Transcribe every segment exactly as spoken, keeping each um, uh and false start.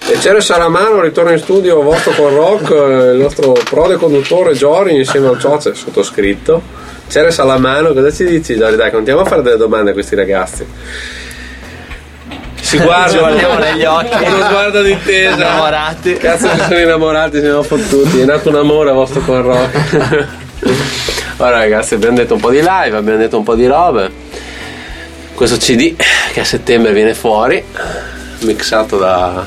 E Cere Salamano ritorna in studio vostro con rock, il nostro prode conduttore Giori insieme al socio sottoscritto. Cere Salamano, cosa ci dici Giori? Dai, continuiamo a fare delle domande a questi ragazzi. Si guarda, guardiamo negli occhi, uno sguardo d'intesa, innamorati. Cazzo che sono innamorati, siamo fottuti. È nato un amore a vostro con rock. Ora ragazzi, abbiamo detto un po' di live, abbiamo detto un po' di robe. Questo C D che a settembre viene fuori, mixato da,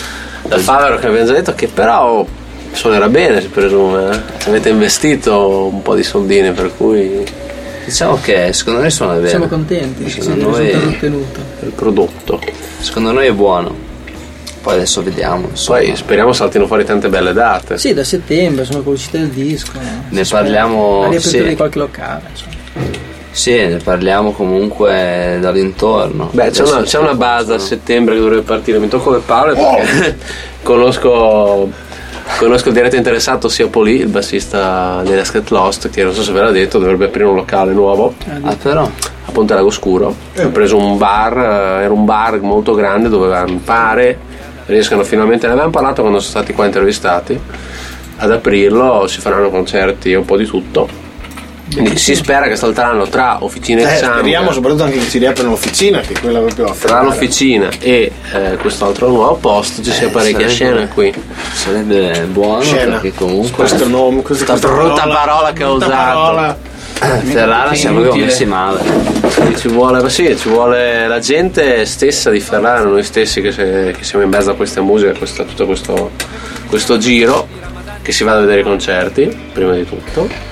da Favero, che abbiamo già detto, che però suonerà bene, si presume. Eh? Avete investito un po' di soldini, per cui diciamo che secondo noi suona bene. Siamo contenti, secondo noi risultato ottenuto. Il prodotto secondo noi è buono. Poi adesso vediamo, insomma. Poi speriamo saltino fuori tante belle date. Sì, da settembre sono con l'uscita del disco, no? Ne parliamo, la riapertura sì. di qualche locale, insomma. Sì, ne parliamo comunque dall'intorno. Beh, c'è una, c'è una base a settembre che dovrebbe partire. Mi tocco le palle perché conosco, conosco il diretto interessato sia Poli, il bassista dei Let's Get Lost, che non so se ve l'ha detto, dovrebbe aprire un locale nuovo. Ah, però? A Ponte Lago Scuro. Eh. Ho preso un bar, era un bar molto grande dove mi pare riescano finalmente, ne avevamo parlato quando sono stati qua intervistati, ad aprirlo, si faranno concerti e un po' di tutto. Quindi si spera che salteranno tra officine eh, Xanga, speriamo soprattutto anche che si riaprano l'officina, che è quella proprio tra l'officina e eh, quest'altro nuovo posto ci sia eh, parecchia scena qui. Sarebbe buono scena. Perché comunque questo nome, questa, questa brutta parola, parola che ho usato parola. Ferrara siamo proprio messi male. Ci vuole, sì, ci vuole la gente stessa di Ferrara, noi stessi che, se, che siamo in mezzo a questa musica, questa, tutto questo, questo giro, che si vada a vedere i concerti prima di tutto.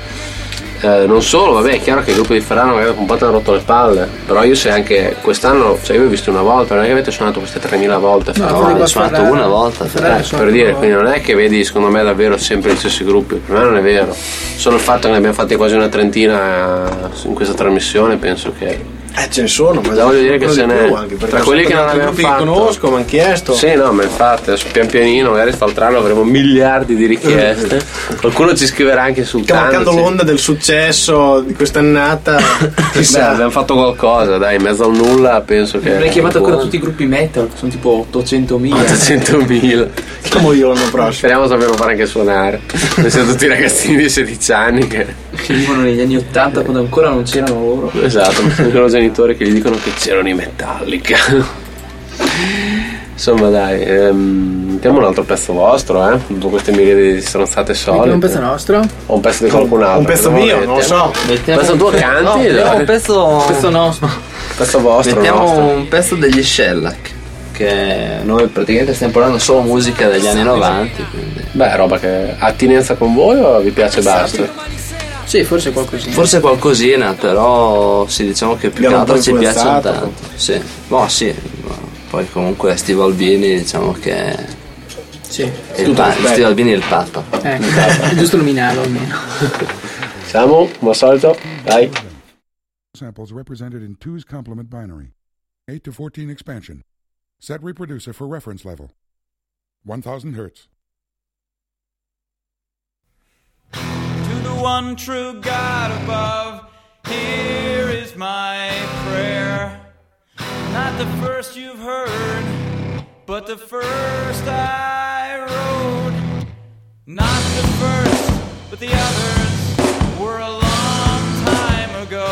Eh, non solo, vabbè, è chiaro che il gruppo di Ferrara magari un po' ti hanno rotto le palle, però io se anche quest'anno, cioè io vi ho visto una volta, non è che avete suonato queste tremila volte. No, no, ho suonato Ferrara, una volta Ferrara, eh, per dire, quindi non è che vedi secondo me davvero sempre gli stessi gruppi, per me non è vero, solo il fatto che ne abbiamo fatti quasi una trentina in questa trasmissione penso che eh ce ne sono, ma voglio dire che se ne anche tra quelli che non abbiamo fatto che conosco, mi hanno chiesto. Sì, no, ma infatti adesso pian pianino magari faltranno, avremo miliardi di richieste. Qualcuno ci scriverà anche sul cavalcando l'onda del successo di quest'annata. Beh, abbiamo fatto qualcosa, dai, in mezzo al nulla penso che avrei chiamato ancora tutti i gruppi metal, che sono tipo ottocentomila. ottocentomila. Come io l'anno prossimo. Speriamo sapremo fare anche suonare. Noi siamo tutti ragazzini di sedici anni che che vivono negli anni ottanta quando ancora non c'erano loro. Esatto, ma sono i loro genitori che gli dicono che c'erano i Metallica. Insomma dai, ehm, mettiamo un altro pezzo vostro, eh? Dopo queste miliardi di stronzate solide. Un pezzo nostro? O un pezzo di qualcun altro? Un pezzo mio, non lo so. Mettiamo un pezzo tuo canti? No, un pezzo, Questo nostro. Un pezzo vostro. Mettiamo nostro. un pezzo degli Shellac, che noi praticamente stiamo parlando solo musica degli anni novanta. Quindi. Beh, roba che ha attinenza con voi o vi piace e basta? Sì, forse qualcosina. Forse qualcosina, però sì, diciamo che più che altro ci piacciono tanto. Sì, no, sì. Poi comunque Steve Albini, diciamo che sì. È il pa- Steve Albini è il Papa. Eh, è giusto nominarlo almeno. Siamo, come al solito, dai. Samples represented in two's complement binary. eight to fourteen expansion. Set reproducer for reference level. one thousand hertz. To the one true God above, here is my prayer. Not the first you've heard, but the first I wrote. Not the first, but the others were a long time ago.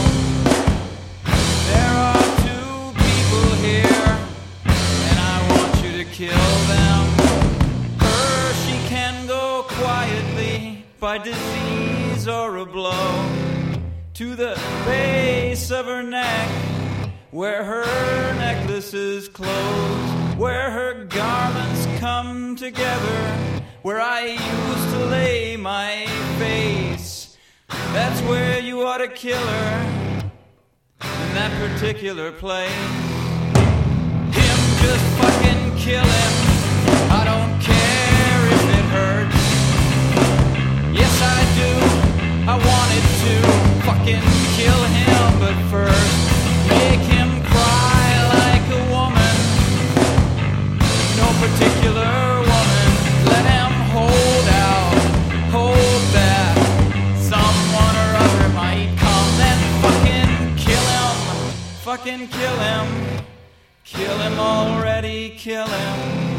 There are two people here, and I want you to kill them. Her, she can go quietly by disease or a blow to the base of her neck, where her necklaces close, where her garments come together, where I used to lay my face. That's where you ought to kill her, in that particular place. Him, just fucking kill him. I don't care if it hurts. Yes, I do. I wanted to fucking kill him, but first make him cry like a woman. No particular woman. Let him hold out, hold that someone or other might come. Then fucking kill him, fucking kill him. Kill him already, kill him.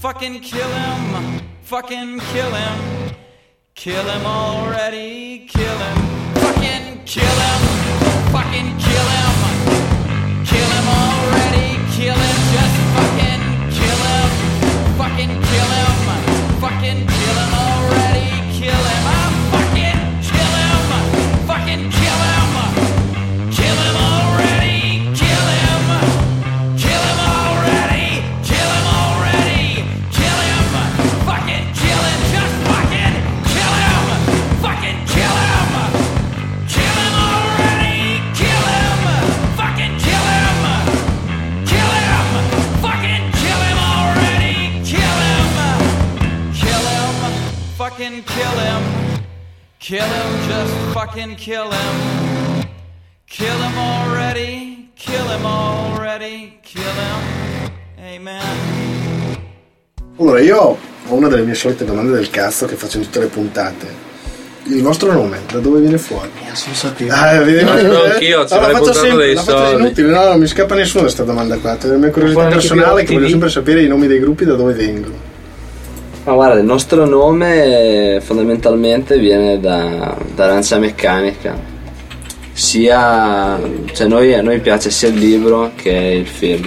fucking kill him, fucking kill him, kill him already, kill him, fucking kill him, fucking kill him, kill him already, kill him, just fucking kill him, fucking kill him, fucking kill him already, kill him, I'm fucking kill him, fucking kill him, kill him already, kill him, kill him already, kill him already, kill him, fucking kill him, just fucking kill him, fucking kill him, kill him already, kill him, fucking kill him, kill him, fucking kill him already, kill him, kill him, fucking kill him, kill him, just fucking kill him, kill him already, kill him already, kill him, amen. Allora, io ho una delle mie solite domande del cazzo che faccio in tutte le puntate. Il vostro nome, da dove viene fuori? Sono sapevo. Ah, vedi? No, anch'io, ci No, la avrei faccio puntato sempre, dei la faccio soldi. inutile, no, non mi scappa nessuno da questa domanda qua. È la mia curiosità Buona personale anche che voglio P D. sempre sapere i nomi dei gruppi da dove vengono. Ma guarda, il nostro nome fondamentalmente viene da, da Arancia Meccanica. Sia, cioè noi, a noi piace sia il libro che il film.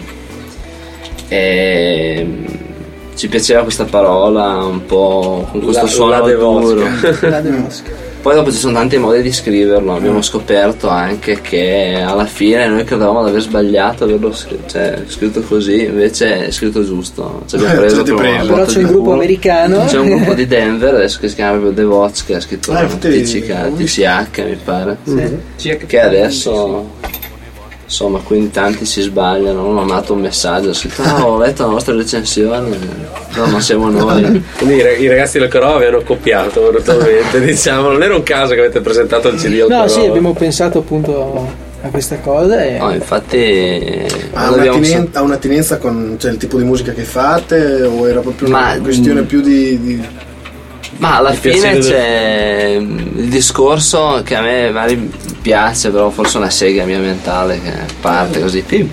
E ci piaceva questa parola un po' con questo La- suono la duro. devosca. La demosca. Poi dopo ci sono tanti modi di scriverlo, abbiamo scoperto anche che alla fine noi credevamo di aver sbagliato, averlo scritto, cioè, scritto così, invece è scritto giusto. Ci abbiamo Eh, preso ci avete per una preso. Però botta c'è di il gruppo culo. americano. C'è un gruppo di Denver adesso che si chiama proprio The Watch, che ha scritto Ah, infatti, T C K, T C H mi pare, Sì. che adesso insomma quindi tanti si sbagliano. Uno ha mandato un messaggio, ha scritto ah, ho letto la vostra recensione, no, non siamo noi. Quindi i rag- i ragazzi del Corova vi hanno copiato brutalmente, diciamo. Non era un caso che avete presentato il C D al No, Corova. sì, abbiamo pensato appunto a questa cosa e No, infatti Ha non abbiamo un'attinenza, ha un'attinenza con cioè, il tipo di musica che fate o era proprio una Ma- questione più di... di... Ma alla Mi fine piace c'è il discorso che a me magari piace, però forse una sega mia mentale che parte così. Pim.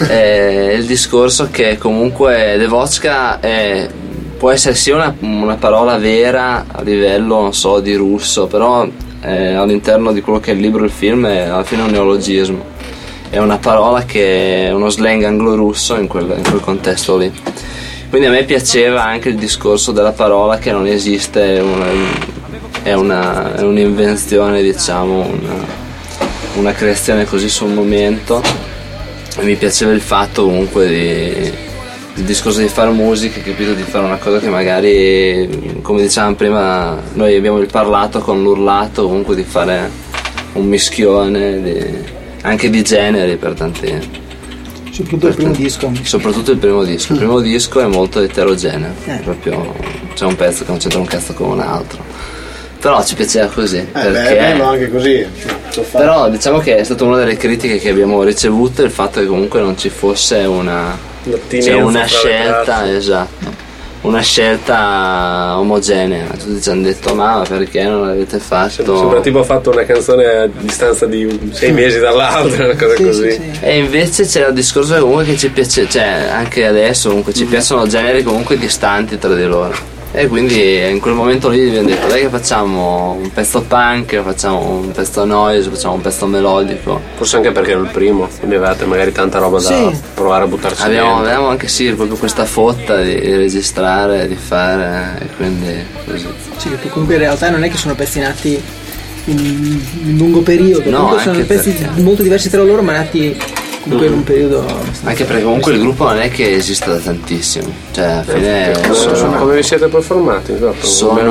È il discorso che comunque Devotska è, può essere sia una, una parola vera a livello, non so, di russo, però eh, all'interno di quello che è il libro e il film è alla fine un neologismo. È una parola che è uno slang anglo-russo in quel, in quel contesto lì. Quindi a me piaceva anche il discorso della parola che non esiste, una, è, una, è un'invenzione, diciamo, una, una creazione così sul momento. E mi piaceva il fatto comunque di, il discorso di fare musica, capito, di fare una cosa che magari, come dicevamo prima, noi abbiamo il parlato con l'urlato, comunque di fare un mischione di, anche di generi per tanti. soprattutto il primo disco. Soprattutto il primo disco. Il primo disco è molto eterogeneo, Eh. proprio c'è un pezzo che non c'entra un cazzo con un altro. Però ci piaceva così. Eh, perché... beh, è bello anche così. So fare. Però diciamo che è stata una delle critiche che abbiamo ricevuto il fatto che comunque non ci fosse una, L'attinenza cioè una fra le scelta, tracce. esatto. Una scelta omogenea. Tutti ci hanno detto ma perché non l'avete fatto? Sembra tipo ha fatto una canzone a distanza di sei mesi dall'altra, una cosa Sì, così. sì, sì. E invece c'era il discorso che comunque che ci piace, cioè anche adesso comunque ci piacciono generi comunque distanti tra di loro. E quindi in quel momento lì abbiamo detto dai che facciamo un pezzo punk, facciamo un pezzo noise, facciamo un pezzo melodico. Forse anche perché ero il primo, quindi avevate magari tanta roba da Sì. provare a buttarci Abbiamo, dentro. avevamo anche sì proprio questa fotta di, di registrare, di fare e quindi così. Sì, che comunque in realtà non è che sono pezzi nati in, in lungo periodo, No, comunque sono anche pezzi perché- molto diversi tra loro ma nati comunque in un periodo abbastanza- Anche perché comunque il gruppo non è che esista da tantissimo, cioè alla fine Come, sono, come vi siete poi formati? Esatto.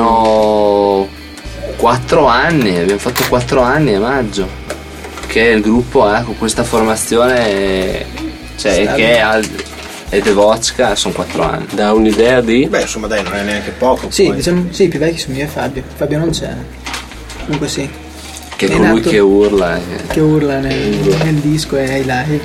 sono quattro anni, abbiamo fatto quattro anni a maggio che il gruppo ha con questa formazione, cioè Stabile. che è, al, è Devotska, sono quattro anni. Da un'idea di... Beh, insomma, dai, non è neanche poco. Sì, poi. diciamo, sì, i più vecchi sono io e Fabio. Fabio non c'è. Comunque sì, Che È colui nato- che urla. che- che urla nel, nel disco e ai live.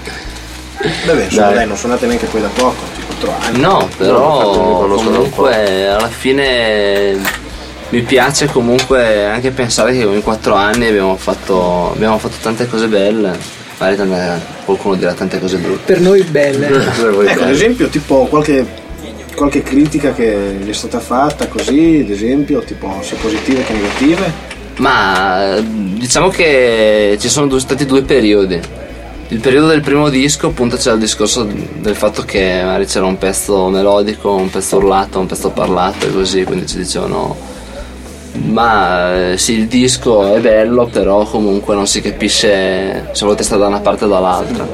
Beh, beh, insomma, Dai. dai, non suonate neanche poi da poco, tipo quattro anni. No, No, infatti però mi conoscono un comunque alla fine mi piace comunque anche pensare che in quattro anni abbiamo fatto, abbiamo fatto tante cose belle, magari tante- qualcuno dirà tante cose brutte. Per noi belle. Cosa vuoi Ecco, ad dire? esempio, tipo qualche qualche critica che gli è stata fatta così, ad esempio, tipo sia positive che negative? Ma diciamo che ci sono due, stati due periodi. Il periodo del primo disco, appunto, c'era il discorso del fatto che magari c'era un pezzo melodico, un pezzo urlato, un pezzo parlato e così, quindi ci dicevano ma sì, il disco è bello, però comunque non si capisce se volete stare da una parte o dall'altra.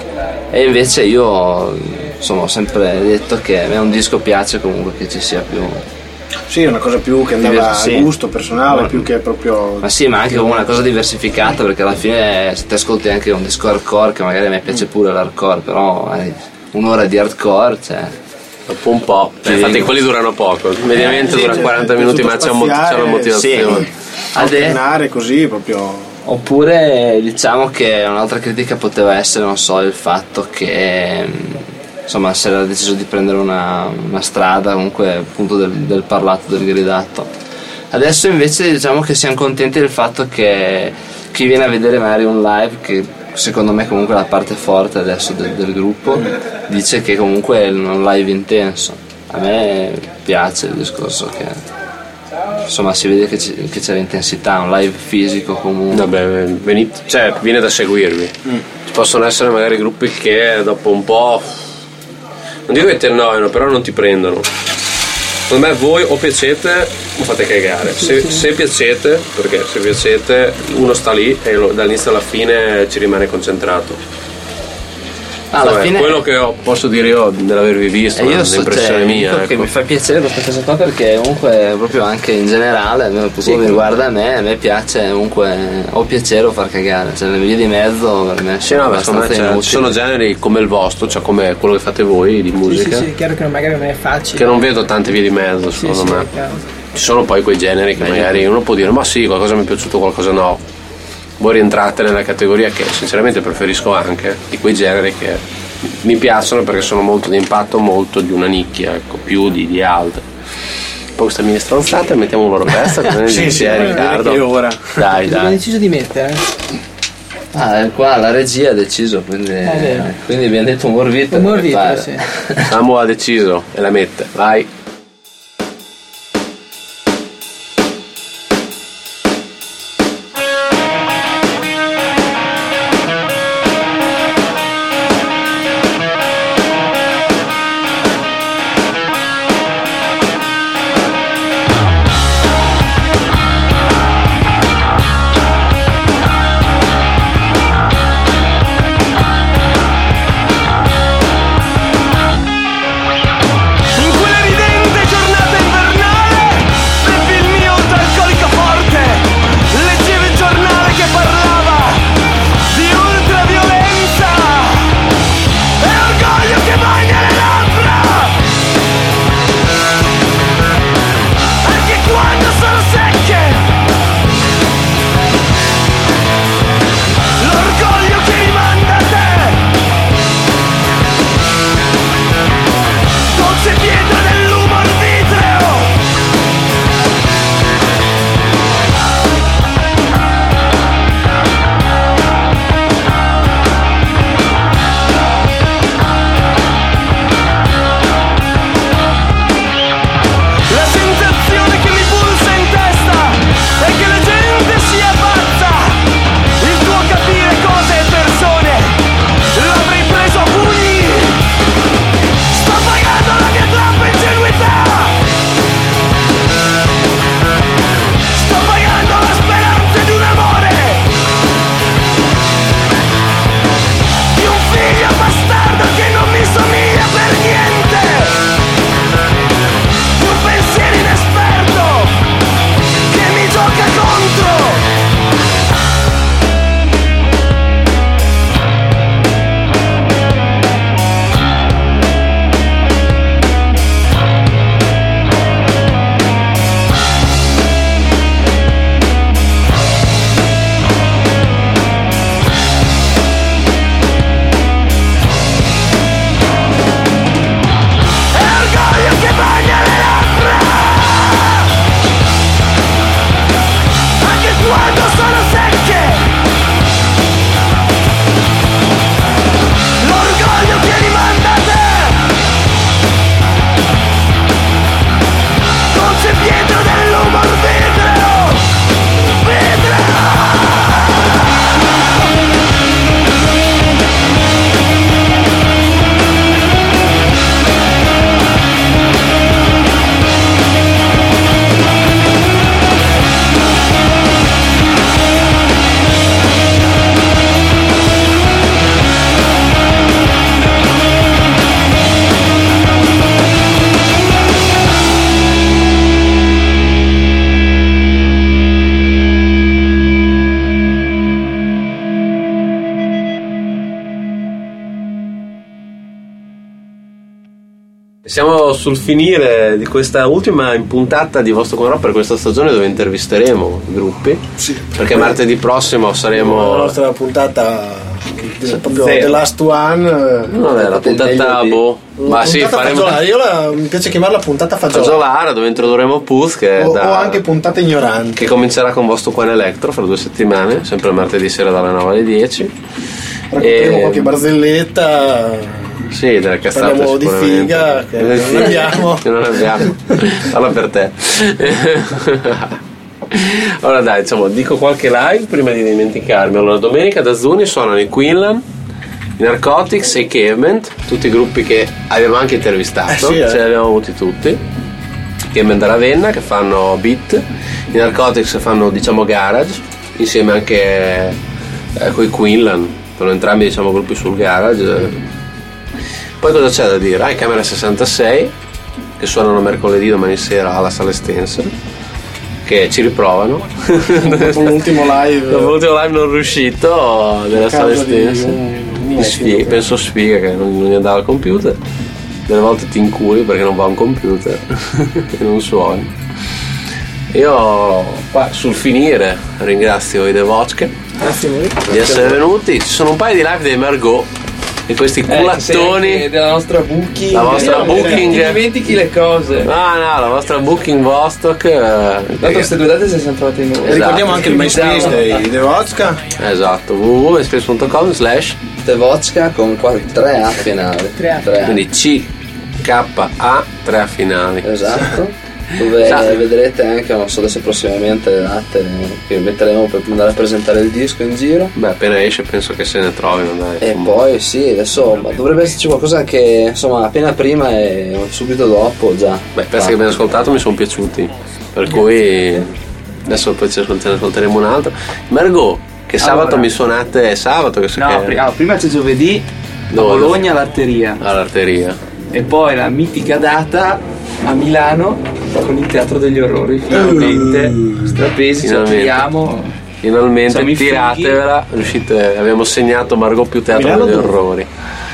E invece io insomma ho sempre detto che a me un disco piace comunque che ci sia più. Sì, è una cosa più che andava Sì. a gusto personale, Ma- più che proprio. Ma sì, ma anche come una cosa diversificata, perché alla fine se ti ascolti anche un disco hardcore, che magari a me piace pure l'hardcore, però eh, un'ora di hardcore, cioè. Dopo un po'. Sì. Infatti quelli durano poco. Mediamente sì, dura cioè, quaranta è minuti, ma tutto c'è, un mo- c'è una spaziare, motivazione. Sì. Ade- alternare così proprio. Oppure diciamo che un'altra critica poteva essere, non so, il fatto che mh, insomma si era deciso di prendere una, una strada comunque appunto del, del parlato, del gridato. Adesso invece diciamo che siamo contenti del fatto che chi viene a vedere magari un live, che secondo me comunque è la parte forte adesso del, del gruppo, dice che comunque è un live intenso. A me piace il discorso che insomma si vede che, c- che c'è l'intensità, un live fisico comunque. Vabbè, venite, cioè, viene da seguirvi. Ci possono essere magari gruppi che dopo un po', non dico che ti annoiano, però non ti prendono. Secondo me voi o piacete o fate cagare. Se, se piacete, perché se piacete uno sta lì e lo- dall'inizio alla fine ci rimane concentrato. Alla Vabbè, fine quello che ho- posso dire io nell'avervi visto, e io è so, un'impressione cioè, mia. dico che Ecco. mi fa piacere questa cosa qua, perché comunque proprio anche in generale, almeno per come mi riguarda a me, a me piace comunque o piacere o far cagare, cioè le vie di mezzo per me Sì, sono no, beh, secondo me abbastanza c'è- inutili. ci sono generi come il vostro, cioè come quello che fate voi di Sì, musica, sì, sì, chiaro che magari non è facile. che non vedo tante vie di mezzo, Sì, secondo sì, me. chiaro. Ci sono poi quei generi che magari uno può dire ma sì, qualcosa mi è piaciuto, qualcosa no. Voi rientrate nella categoria che sinceramente preferisco anche, di quei generi che mi piacciono perché sono molto di impatto, molto di una nicchia, ecco, più di, di altre. Poi questa mini stronzata mettiamo un loro pezzo, cosa ne Sì, dici, sì, eh, direi Riccardo? che ora. Dai, Cosa ho dai. deciso di mettere? Ah, qua la regia ha deciso, quindi, vero. quindi abbiamo detto un morvito. Un morvito, sì. Samu ha deciso e la mette, vai. In quella ridente Siamo sul finire di questa ultima puntata di Vostro Con Rock per questa stagione, dove intervisteremo i gruppi. Sì. Perché martedì prossimo saremo. La nostra puntata proprio Zero. The Last One. No, è la puntata boh. Ma sì, puntata faremo fagiolara. Io la, mi piace chiamarla puntata fagiolara. Fagiolara, dove introdurremo Puz, che, O, da- o anche puntata ignorante. che comincerà con Vostro Quan Electro fra due settimane, sempre martedì sera dalle nove alle dieci. Racconteremo E- qualche barzelletta. Sì, delle cazzate Parliamo di sicuramente. figa, che non abbiamo. Che non abbiamo. Parla per te. Allora dai, diciamo, dico qualche live prima di dimenticarmi. Allora, domenica da Zuni suonano i Quinlan, i Narcotics e i Caveman, tutti i gruppi che abbiamo anche intervistato, Eh sì, eh. ce li abbiamo avuti tutti. I Caveman da Ravenna che fanno beat, i Narcotics fanno diciamo garage, insieme anche eh, con i Quinlan, sono entrambi diciamo gruppi sul garage. Poi cosa c'è da dire? Ah, i Camera sessantasei che suonano mercoledì domani sera alla Sala Estense, che ci riprovano. Dopo l'ultimo live. Dopo l'ultimo live non riuscito della Sala causa di Estense. un- un Di esito, sfiga, credo. penso sfiga che non, non gli andava al computer. Delle volte ti incuri perché non va un computer e non suoni. Io qua sul finire ringrazio i The Vodka Grazie a voi. di essere venuti. Ci sono un paio di live dei Margot e questi culattoni. Eh, della nostra booking. La vostra Eh, booking. Ti dimentichi le cose. Ah no, la vostra booking Vostok. eh, Tanto queste due date si sono trovate in noi. Esatto. Ricordiamo anche il MySpace dei The Vodka. Esatto, w w w punto myspace punto com slash The Vodka con tre A finali. Tre A. quindi C K A tre a finali. Esatto. Dove Esatto. vedrete anche, non so adesso prossimamente le date che metteremo per andare a presentare il disco in giro. Beh, appena esce penso che se ne trovino, dai. E poi sì, adesso ma dovrebbe esserci qualcosa che insomma appena prima e subito dopo già. Beh, i pezzi che abbiamo ascoltato mi sono piaciuti, per cui adesso poi ce ne ascolteremo un altro. Margot, che sabato Allora. mi suonate sabato che so No, che pri- ah, prima c'è giovedì a Dove? Bologna l'arteria. all'arteria. E poi la mitica data a Milano con il Teatro degli Orrori. Finalmente. Strapesi, ci Finalmente. apriamo. Finalmente Siamo i fighi. tiratevela, riuscite, abbiamo segnato Margot più Teatro Milano degli dove? Orrori.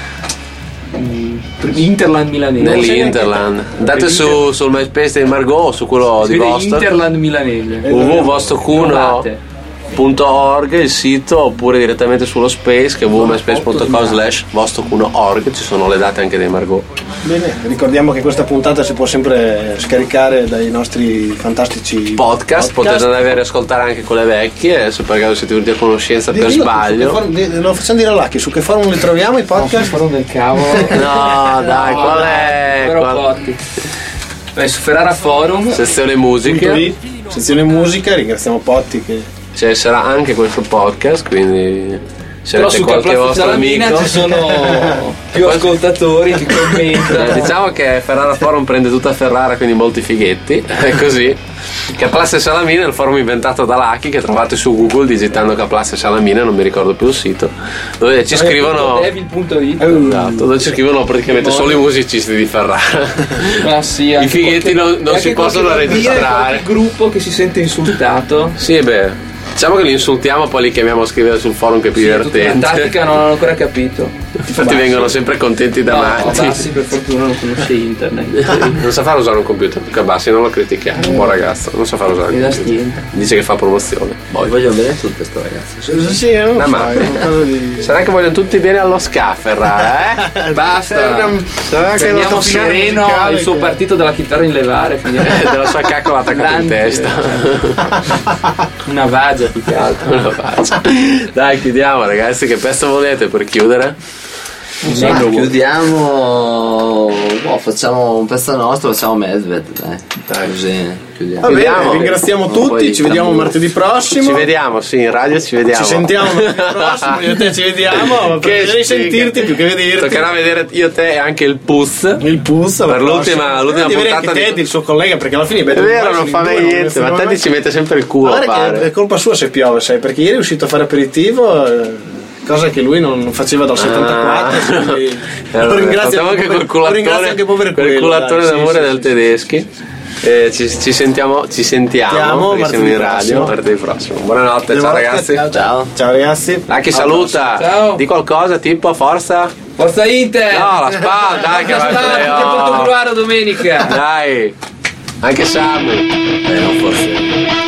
Interland milanese. Nell'Interland. Andate su, sul MySpace di Margot o su quello Si di vede Vostok. Interland milanese. w w w punto vostocuno Trovate. punto org il sito, oppure direttamente sullo Space che è w w w punto myspace punto com slash vostocuno punto org, ci sono le date anche dei Margot. Bene, ricordiamo che questa puntata si può sempre scaricare dai nostri fantastici Podcast, potete andare a riascoltare anche quelle vecchie se per caso siete venuti a conoscenza per Dillo, su che sbaglio. forum- di- lo facciamo dire a Lucky, su che forum li troviamo i podcast? Forum del cavolo. No dai, qual è? Però Qual- Potti. Beh, su Ferrara Forum. Sezione musica, Punto it, sezione musica, ringraziamo Potti che cioè sarà anche questo podcast, quindi se Però avete su qualche Caplazza vostro Salamina amico ci sono più ascoltatori che Eh, commentano. diciamo che Ferrara Forum prende tutta Ferrara, quindi molti fighetti, è così. Caplasse Salamina è il forum inventato da Lucky che trovate su Google digitando Caplasse Salamina, non mi ricordo più il sito, dove ci scrivono Devil punto it. esatto, dove ci scrivono praticamente solo i musicisti di Ferrara. Ma sì, I anche fighetti qualche- non, e non anche si possono qualche bambino e registrare. qualche gruppo che si sente insultato. Sì, beh, diciamo che li insultiamo, poi li chiamiamo a scrivere sul forum che è più Sì, è tutta una divertente. tattica, non ho ancora capito. Infatti vengono sempre contenti No, davanti. Bassi per fortuna non conosce internet. Non sa fare usare un computer, Luca Bassi, non lo critichiamo, un buon ragazzo, non sa fare usare Mi un dà computer. stienta. Dice che fa promozione. Poi Voglio bene tutte sto ragazzi. sì, non lo Una so, mappa. è qualcosa di... sarà che vogliono tutti bene allo Scafferra, eh? Basta. Sarà che Prendiamo lo finale Sereno, musicale il suo che- partito della chitarra in levare. finirà. Della sua caccola attaccata in Dante. testa. Una vagia più che altro. Una faccia. Dai, chiudiamo ragazzi, che pezzo volete per chiudere? Ma chiudiamo. Boh, facciamo un pezzo nostro, facciamo Medved, dai. Dai. Così chiudiamo. Va bene, Vediamo. ringraziamo Non tutti, puoi ci vediamo tradurre. martedì prossimo. Ci vediamo, sì, in radio ci vediamo. Ci sentiamo martedì prossimo, io e te ci vediamo, ma preferirei sfiga. sentirti più che vederti. Toccherà vedere io, te e anche il Pus. Il Pus alla Per l'ultima- prossima. l'ultima Devi avere puntata anche di- Teddy, il suo collega, perché alla fine È vero, non fa mai niente, ma Teddy ci mette sempre il culo a Guarda che fare. è colpa sua se piove, sai, perché ieri è uscito a fare aperitivo, eh, cosa che lui non faceva dal settantaquattro, quindi Ah. lo ringrazio Facciamo anche, anche per- col lo ringrazio anche culatore, per quello. quel culatore dai, d'amore sì, del sì, tedeschi. Eh, ci, ci sentiamo, ci sentiamo Sentiamo perché siamo in martedì radio prossimo. martedì prossimo. Buonanotte, sì. ciao ragazzi. Ciao, ciao. Ciao ragazzi. Lucky Alla saluta. Ciao. Di qualcosa tipo, forza. Forza Inter! No, la Spal, dai che va Spal, che porto Gruaro domenica! Dai, anche Samu. Eh, non forse.